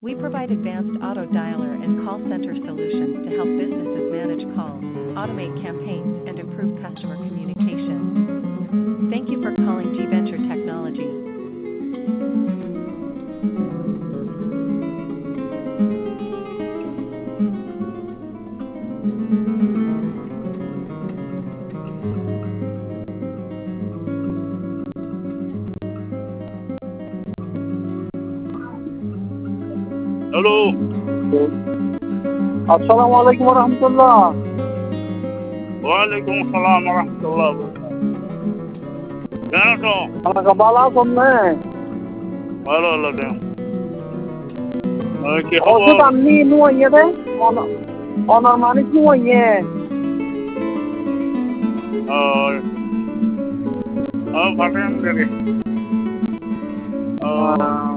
We provide advanced auto dialer and call center solutions to help businesses manage calls, automate campaigns, and improve customer communication. Thank you for calling G Venture Technology. Hello, আসসালামু আলাইকুম রহমতুল্লাহ। ওয়ালাইকুম আসসালাম রহমতুল্লাহ। কেন আছো? আমাকে ভালো আছেন না? ভালো ভালো দেন। কি ওষুধ খবর? আপনি নুয়ে দে অনার মানিক নুয়ে ফাটেন দেখি।